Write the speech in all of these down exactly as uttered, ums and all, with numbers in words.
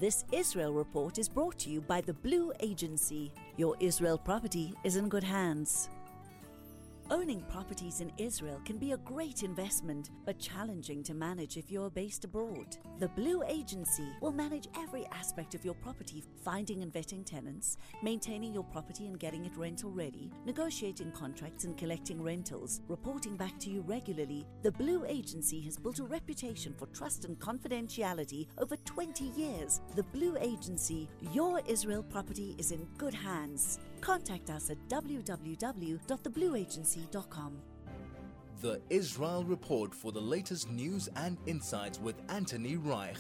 This Israel report is brought to you by the Blue Agency. Your Israel property is in good hands. Owning properties in Israel can be a great investment, but challenging to manage if you're based abroad. The Blue Agency will manage every aspect of your property, finding and vetting tenants, maintaining your property and getting it rental ready, negotiating contracts and collecting rentals, reporting back to you regularly. The Blue Agency has built a reputation for trust and confidentiality over twenty years. The Blue Agency, your Israel property is in good hands. Contact us at w w w dot the blue agency dot com. The Israel Report for the latest news and insights with Anthony Reich.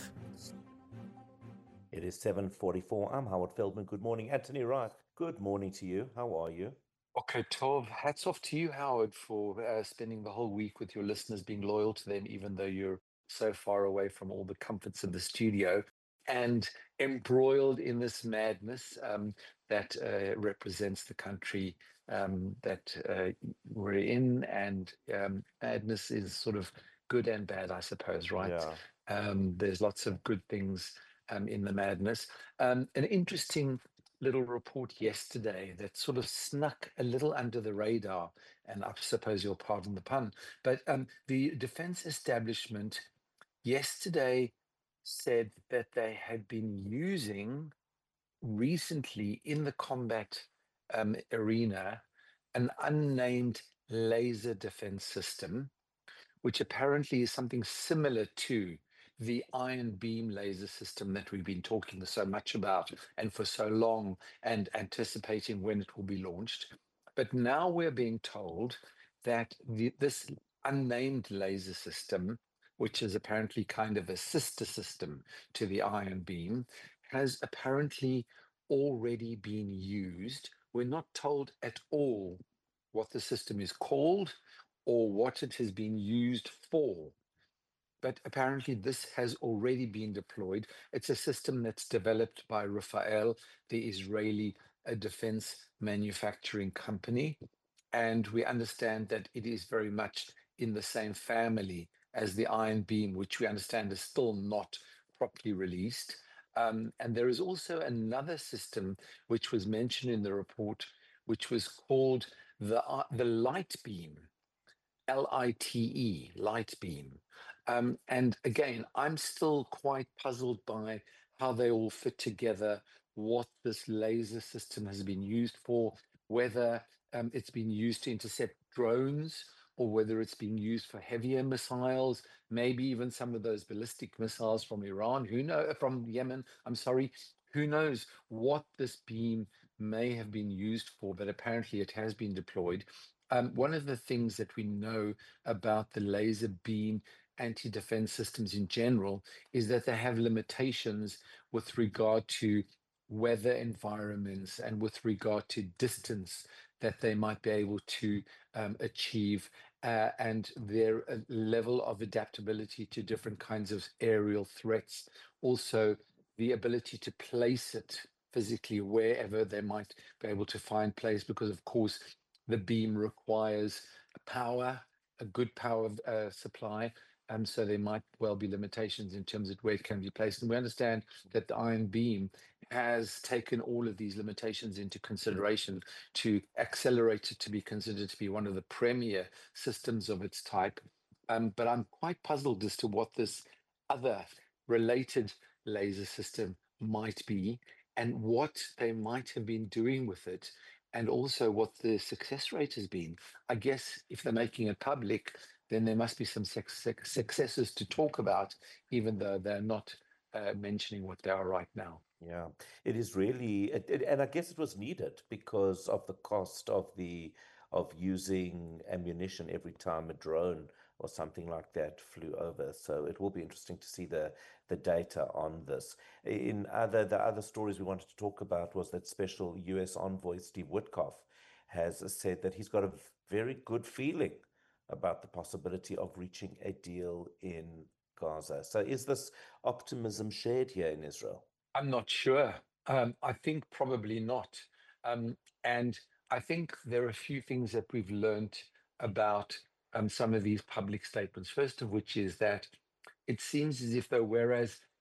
It is seven forty-four. I'm Howard Feldman. Good morning, Anthony Reich. Good morning to you. How are you? Okay, Tov, hats off to you, Howard, for uh, spending the whole week with your listeners, being loyal to them, even though you're so far away from all the comforts of the studio, and embroiled in this madness um, that uh, represents the country um, that uh, we're in. And um, madness is sort of good and bad, I suppose, right? Yeah. Um, there's lots of good things um, in the madness. Um, an interesting little report yesterday that sort of snuck a little under the radar, and I suppose you'll pardon the pun, but um, the defense establishment yesterday said that they had been using recently in the combat um, arena an unnamed laser defense system, which apparently is something similar to the iron beam laser system that we've been talking so much about and for so long and anticipating when it will be launched. But now we're being told that the, this unnamed laser system, which is apparently kind of a sister system to the iron beam, has apparently already been used. We're not told at all what the system is called or what it has been used for. But apparently this has already been deployed. It's a system that's developed by Rafael, the Israeli uh, defense manufacturing company. And we understand that it is very much in the same family as the Iron Beam, which we understand is still not properly released. Um, and there is also another system which was mentioned in the report, which was called the, uh, the Light Beam. L I T E, light beam. Um, and again, I'm still quite puzzled by how they all fit together, what this laser system has been used for, whether um, it's been used to intercept drones or whether it's been used for heavier missiles, maybe even some of those ballistic missiles from Iran, who know, from Yemen, I'm sorry. Who knows what this beam may have been used for, but apparently it has been deployed. Um, one of the things that we know about the laser beam anti-defense systems in general is that they have limitations with regard to weather environments and with regard to distance that they might be able to um, achieve uh, and their uh, level of adaptability to different kinds of aerial threats. Also, the ability to place it physically wherever they might be able to find place, because of course, the beam requires power, a good power uh, supply, and so there might well be limitations in terms of where it can be placed. And we understand that the Iron Beam has taken all of these limitations into consideration to accelerate it to be considered to be one of the premier systems of its type. Um, but I'm quite puzzled as to what this other related laser system might be and what they might have been doing with it, and also what the success rate has been. I guess if they're making it public, then there must be some suc- successes to talk about, even though they're not uh, mentioning what they are right now. Yeah, it is really, it, it, and I guess it was needed because of the cost of the of using ammunition every time a drone or something like that flew over. So it will be interesting to see the the data on this. In other the other stories we wanted to talk about was that special U S envoy Steve Witkoff has said that he's got a very good feeling about the possibility of reaching a deal in Gaza. So is this optimism shared here in Israel? I'm not sure. Um, I think probably not. Um, and I think there are a few things that we've learned about um, some of these public statements. First of which is that it seems as if though, whereas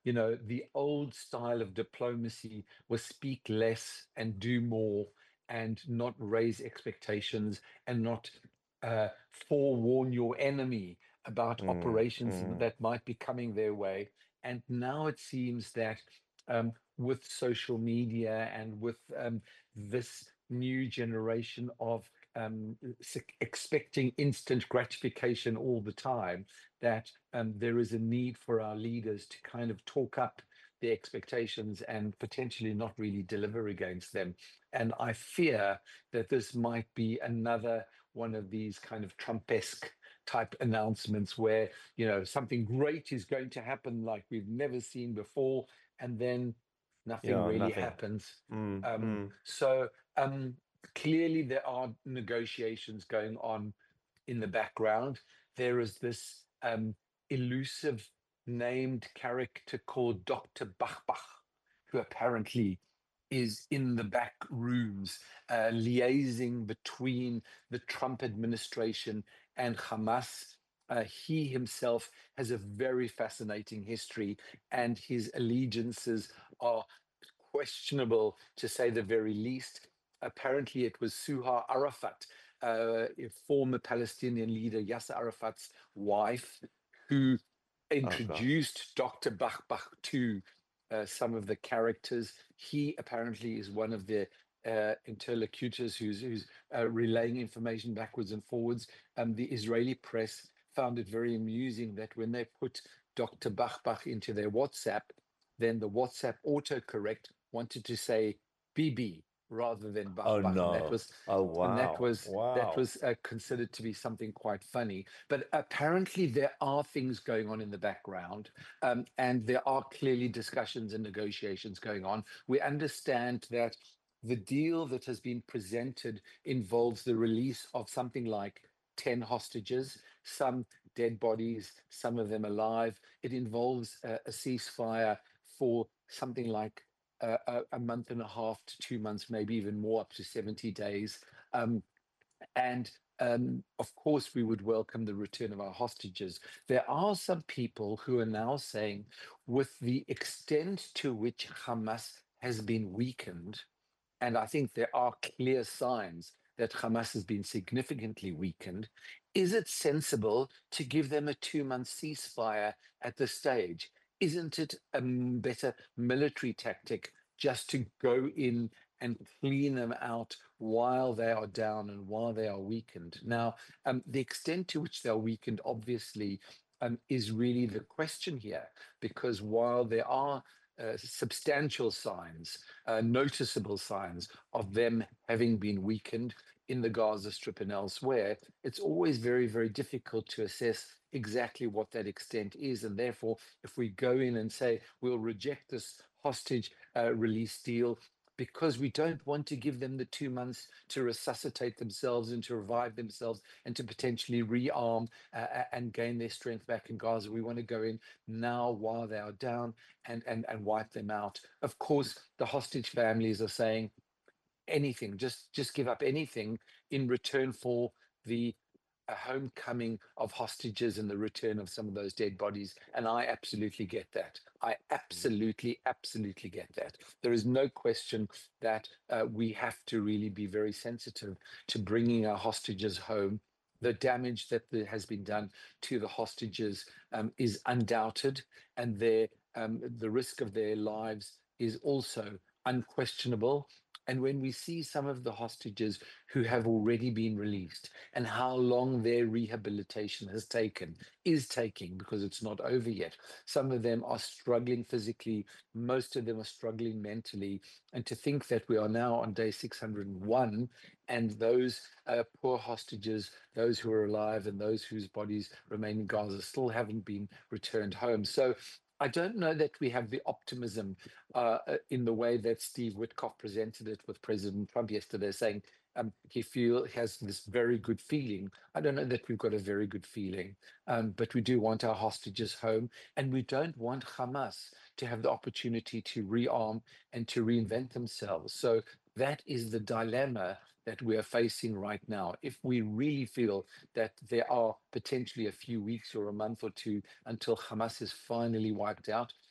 you know, the old style of diplomacy was speak less and do more and not raise expectations and not uh, forewarn your enemy about Mm, operations mm, that might be coming their way. And now it seems that um, with social media and with um, this new generation of um, s- expecting instant gratification all the time, that um, there is a need for our leaders to kind of talk up the expectations and potentially not really deliver against them. And I fear that this might be another one of these kind of Trump-esque type announcements where, you know, something great is going to happen like we've never seen before, and then nothing yeah, really nothing. happens. Mm, Um, mm. so um, clearly there are negotiations going on in the background. There is this um, elusive named character called Doctor Bachbach, who apparently is in the back rooms, uh, liaising between the Trump administration and Hamas. Uh, he himself has a very fascinating history, and his allegiances are questionable, to say the very least. Apparently, it was Suha Arafat, uh, a former Palestinian leader, Yasser Arafat's wife, who Oh gosh. introduced Doctor Bachbach to uh, some of the characters. He apparently is one of the uh, interlocutors who's, who's uh, relaying information backwards and forwards. Um, the Israeli press found it very amusing that when they put Doctor Bachbach into their WhatsApp, then the WhatsApp autocorrect wanted to say B B rather than Oh Bachbach, and that no. was Oh and that wow. was that Wow. was uh, considered to be something quite funny. But apparently there are things going on in the background, um, and there are clearly discussions and negotiations going on. We understand that the deal that has been presented involves the release of something like ten hostages, some dead bodies, some of them alive. It involves uh, a ceasefire for something like uh, a, a month and a half to two months, maybe even more, up to seventy days. Um, and um, of course, we would welcome the return of our hostages. There are some people who are now saying, with the extent to which Hamas has been weakened, and I think there are clear signs that Hamas has been significantly weakened, is it sensible to give them a two month ceasefire at this stage? Isn't it a m- better military tactic just to go in and clean them out while they are down and while they are weakened? Now, um, the extent to which they're weakened, obviously, um, is really the question here, because while there are uh, substantial signs, uh, noticeable signs of them having been weakened in the Gaza Strip and elsewhere, it's always very, very difficult to assess exactly what that extent is. And therefore, if we go in and say we'll reject this hostage uh, release deal because we don't want to give them the two months to resuscitate themselves and to revive themselves and to potentially rearm uh, and gain their strength back in Gaza. We want to go in now while they are down and, and, and wipe them out. Of course, the hostage families are saying anything, just just give up anything in return for the a homecoming of hostages and the return of some of those dead bodies. And I absolutely get that. I absolutely, absolutely get that. There is no question that uh, we have to really be very sensitive to bringing our hostages home. The damage that there has been done to the hostages um, is undoubted, and their um, the risk of their lives is also unquestionable. And when we see some of the hostages who have already been released and how long their rehabilitation has taken, is taking, because it's not over yet. Some of them are struggling physically, most of them are struggling mentally. And to think that we are now on day six hundred one, and those uh, poor hostages, those who are alive and those whose bodies remain in Gaza, still haven't been returned home. So I don't know that we have the optimism uh, uh, in the way that Steve Witkoff presented it with President Trump yesterday, saying um, he feel has this very good feeling. I don't know that we've got a very good feeling, um, but we do want our hostages home, and we don't want Hamas to have the opportunity to rearm and to reinvent themselves. So that is the dilemma that we are facing right now. If we really feel that there are potentially a few weeks or a month or two until Hamas is finally wiped out,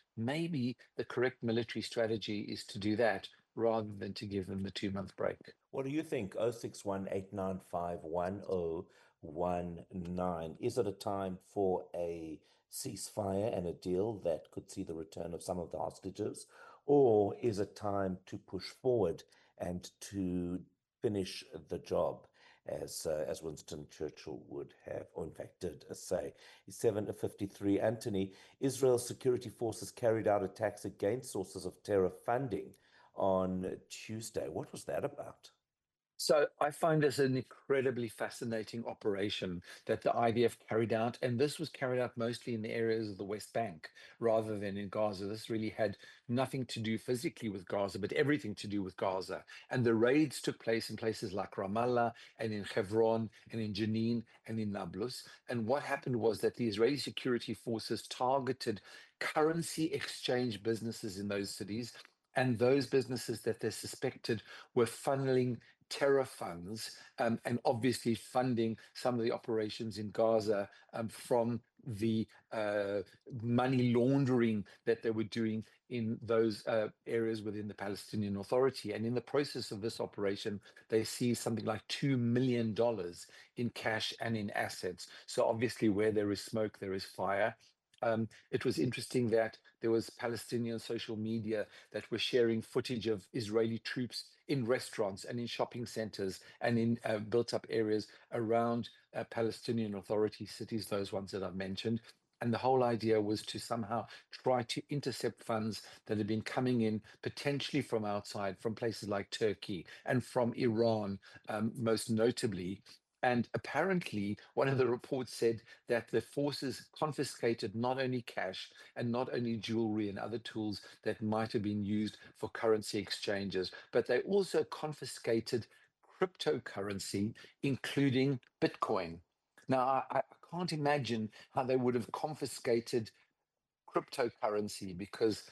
maybe the correct military strategy is to do that rather than to give them the two-month break. What do you think? oh six one, eight nine five, one oh one nine. Is it a time for a ceasefire and a deal that could see the return of some of the hostages? Or is it time to push forward and to finish the job, as uh, as Winston Churchill would have, or in fact did uh, say? seven fifty-three, Anthony, Israel's security forces carried out attacks against sources of terror funding on Tuesday. What was that about? So I find this an incredibly fascinating operation that the I D F carried out, and this was carried out mostly in the areas of the West Bank rather than in Gaza. This really had nothing to do physically with Gaza, but everything to do with Gaza. And the raids took place in places like Ramallah and in Hebron and in Jenin and in Nablus. And what happened was that the Israeli security forces targeted currency exchange businesses in those cities, and those businesses that they suspected were funneling terror funds, um, and obviously funding some of the operations in Gaza um, from the uh, money laundering that they were doing in those uh, areas within the Palestinian Authority. And in the process of this operation, they seized something like two million dollars in cash and in assets. So obviously where there is smoke, there is fire. Um, it was interesting that there was Palestinian social media that were sharing footage of Israeli troops in restaurants and in shopping centers and in uh, built up areas around uh, Palestinian Authority cities, those ones that I've mentioned. And the whole idea was to somehow try to intercept funds that had been coming in potentially from outside, from places like Turkey and from Iran, um, most notably. And apparently, one of the reports said that the forces confiscated not only cash and not only jewelry and other tools that might have been used for currency exchanges, but they also confiscated cryptocurrency, including Bitcoin. Now, I, I can't imagine how they would have confiscated cryptocurrency because,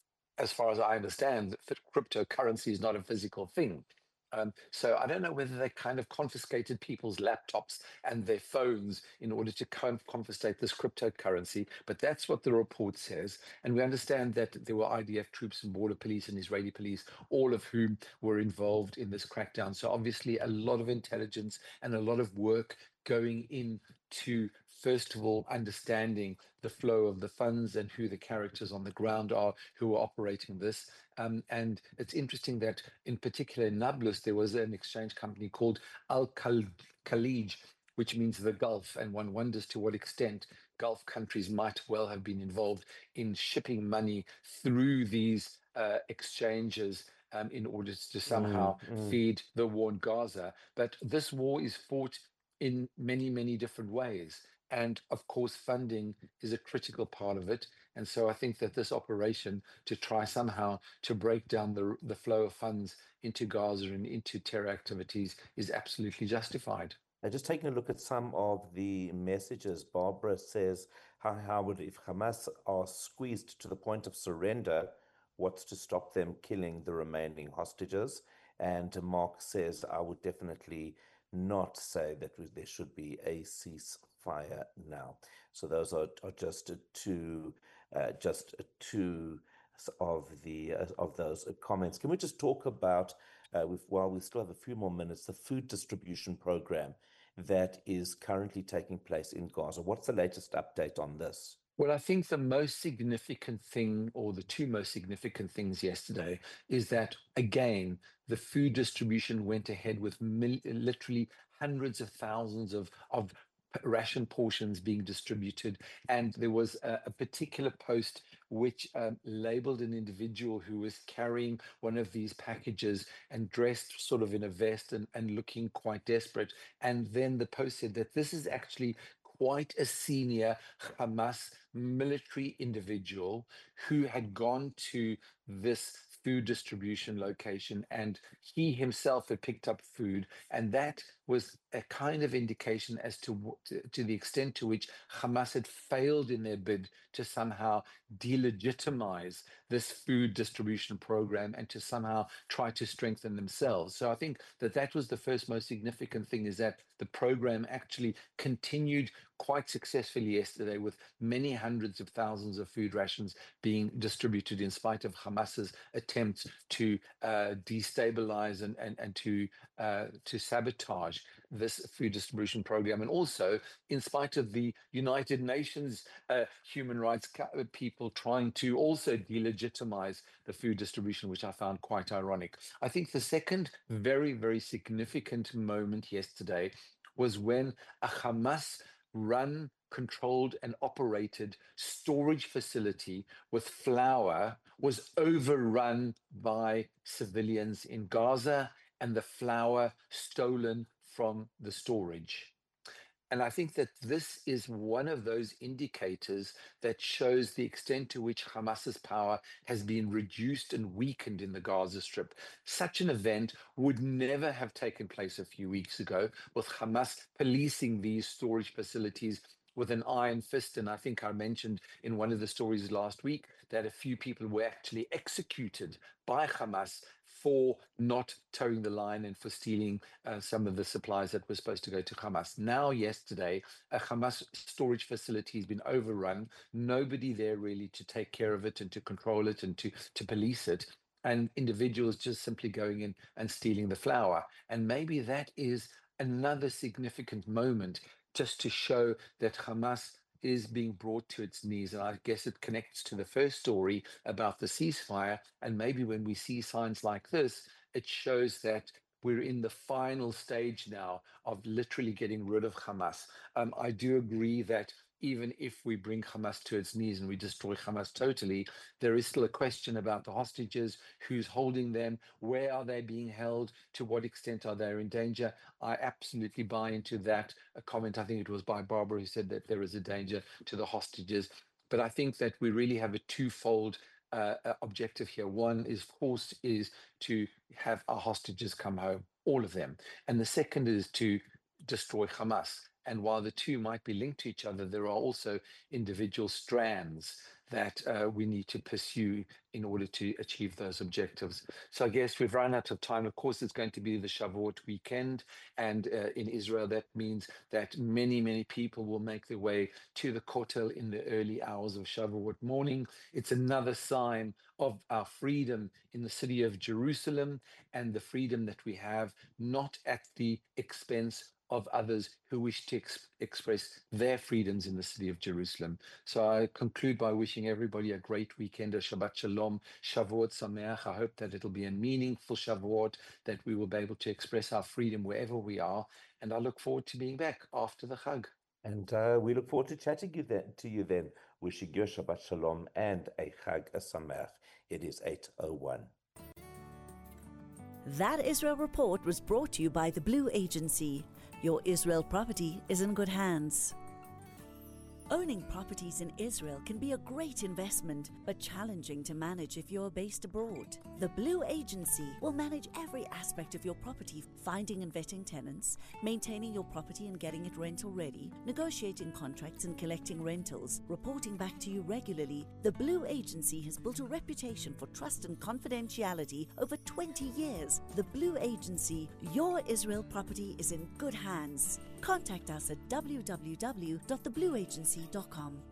as far as I understand, cryptocurrency is not a physical thing. Um, so I don't know whether they kind of confiscated people's laptops and their phones in order to kind of confiscate this cryptocurrency, but that's what the report says. And we understand that there were I D F troops and border police and Israeli police, all of whom were involved in this crackdown. So obviously a lot of intelligence and a lot of work going into, first of all, understanding the flow of the funds and who the characters on the ground are who are operating this. Um, and it's interesting that in particular in Nablus, there was an exchange company called Al Khalij, which means the Gulf. And one wonders to what extent Gulf countries might well have been involved in shipping money through these uh, exchanges um, in order to somehow Mm, mm. feed the war in Gaza. But this war is fought in many, many different ways. And of course, funding is a critical part of it. And so I think that this operation to try somehow to break down the, the flow of funds into Gaza and into terror activities is absolutely justified. Uh, just taking a look at some of the messages, Barbara says, how, how would, if Hamas are squeezed to the point of surrender, what's to stop them killing the remaining hostages? And Mark says, I would definitely not say that we, there should be a ceasefire now. So those are, are just two, uh, just two of the uh, of those comments. Can we just talk about, uh, with, while we still have a few more minutes, the food distribution program that is currently taking place in Gaza? What's the latest update on this? Well, I think the most significant thing, or the two most significant things yesterday, is that, again, the food distribution went ahead with mil- literally hundreds of thousands of, of ration portions being distributed. And there was a, a particular post which um, labeled an individual who was carrying one of these packages and dressed sort of in a vest and, and looking quite desperate. And then the post said that this is actually quite a senior Hamas military individual who had gone to this food distribution location, and he himself had picked up food, and that was a kind of indication as to, to to the extent to which Hamas had failed in their bid to somehow delegitimize this food distribution program and to somehow try to strengthen themselves. So I think that that was the first most significant thing, is that the program actually continued quite successfully yesterday, with many hundreds of thousands of food rations being distributed in spite of Hamas's attempts to uh, destabilize and, and, and to, uh, to sabotage this food distribution program. And also, in spite of the United Nations uh, human rights people trying to also delegitimize the food distribution, which I found quite ironic. I think the second very, very significant moment yesterday was when a Hamas run, controlled and operated storage facility with flour was overrun by civilians in Gaza, and the flour stolen from the storage. And I think that this is one of those indicators that shows the extent to which Hamas's power has been reduced and weakened in the Gaza Strip. Such an event would never have taken place a few weeks ago, with Hamas policing these storage facilities with an iron fist. And I think I mentioned in one of the stories last week that a few people were actually executed by Hamas for not towing the line and for stealing uh, some of the supplies that were supposed to go to Hamas. Now, yesterday, a Hamas storage facility has been overrun. Nobody there really to take care of it and to control it and to, to police it. And individuals just simply going in and stealing the flour. And maybe that is another significant moment just to show that Hamas is being brought to its knees. And I guess it connects to the first story about the ceasefire. And maybe when we see signs like this, it shows that we're in the final stage now of literally getting rid of Hamas. Um, I do agree that even if we bring Hamas to its knees and we destroy Hamas totally, there is still a question about the hostages, who's holding them, where are they being held, to what extent are they in danger. I absolutely buy into that. A comment, I think it was by Barbara, who said that there is a danger to the hostages. But I think that we really have a twofold uh, objective here. One is, of course, is to have our hostages come home, all of them. And the second is to destroy Hamas. And while the two might be linked to each other, there are also individual strands that uh, we need to pursue in order to achieve those objectives. So I guess we've run out of time. Of course, it's going to be the Shavuot weekend. And uh, in Israel, that means that many, many people will make their way to the Kotel in the early hours of Shavuot morning. It's another sign of our freedom in the city of Jerusalem, and the freedom that we have, not at the expense of others who wish to ex- express their freedoms in the city of Jerusalem. So I conclude by wishing everybody a great weekend, a Shabbat Shalom, Shavuot Sameach. I hope that it'll be a meaningful Shavuot, that we will be able to express our freedom wherever we are. And I look forward to being back after the Chag. And uh, we look forward to chatting you then, to you then, wishing you a Shabbat Shalom and a Chag Sameach. It is eight oh one. That Israel Report was brought to you by the Blue Agency. Your Israel property is in good hands. Owning properties in Israel can be a great investment, but challenging to manage if you're based abroad. The Blue Agency will manage every aspect of your property, finding and vetting tenants, maintaining your property and getting it rental ready, negotiating contracts and collecting rentals, reporting back to you regularly. The Blue Agency has built a reputation for trust and confidentiality over twenty years. The Blue Agency, your Israel property is in good hands. Contact us at w w w dot the blue agency dot com.